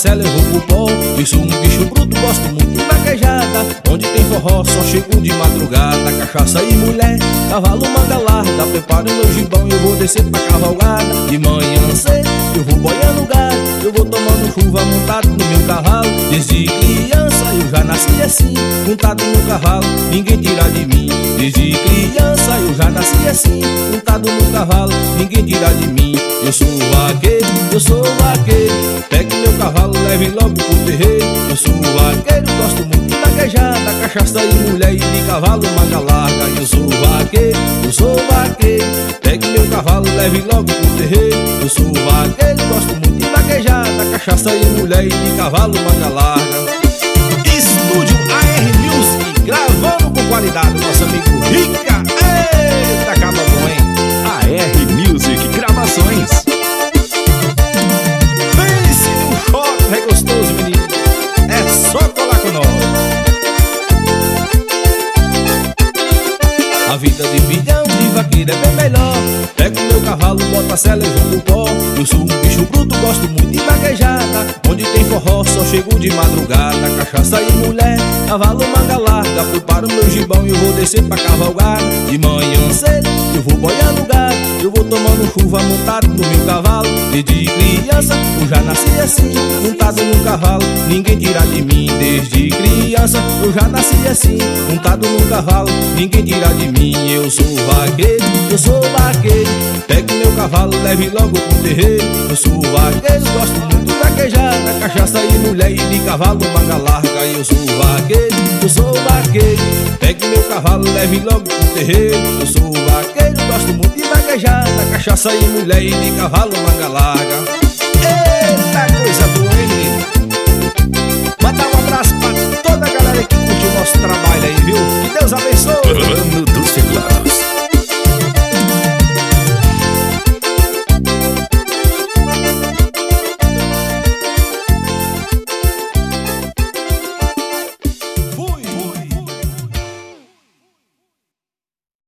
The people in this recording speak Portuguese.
cela eu vou pro pó. Eu sou um bicho bruto, gosto muito de vaquejada. Onde tem forró só chego de madrugada. Cachaça e mulher, cavalo manga larga. Preparo meu gibão e eu vou descer pra cavalgada. De manhã cedo eu vou boiando gado. Eu vou tomando chuva montado no meu cavalo. Desde criança eu já nasci assim, montado no cavalo, ninguém tira de mim. Desde criança eu já nasci assim, montado no cavalo, ninguém tira de mim. Eu sou vaqueiro, eu sou vaqueiro. Pegue meu cavalo, leve logo pro terreiro. Eu sou vaqueiro, gosto muito de vaquejada. Cachaça e mulher e de cavalo manga larga. Eu sou vaqueiro, eu sou vaqueiro. Pegue meu cavalo, leve logo pro terreiro. Eu sou vaqueiro, gosto muito de vaquejada. Cachaça e mulher e de cavalo manga larga. Estúdio AR Music, gravando com qualidade, nosso amigo Rica. Eita, acaba bom, hein? AR Music Gravações. Pense no choque, é gostoso, menino. É só colar com nós. A vida de milhão de vaqueiro é bem melhor. Pego meu cavalo, boto a sela e vou pro pó. Eu sou um bicho bruto, gosto muito de vaquejada. Onde tem forró, só chego de madrugada. Cachaça e mulher, cavalo manga larga. Preparo meu gibão e eu vou descer pra cavalgada. De manhã cedo eu vou boiando gado. Eu vou tomando chuva montado no meu cavalo. Desde criança eu já nasci assim, montado no cavalo, ninguém tira de mim. Desde criança eu já nasci assim, montado no cavalo, ninguém tira de mim. Eu sou vaqueiro, eu sou vaqueiro. Pegue meu cavalo, leve logo pro terreiro. Eu sou vaqueiro, gosto muito de vaquejada. Cachaça e mulher e de cavalo manga larga. Eu sou vaqueiro, eu sou vaqueiro. Pegue meu cavalo, leve logo pro terreiro. Eu sou vaqueiro, gosto muito de vaquejada. Cachaça e mulher e de cavalo manga larga.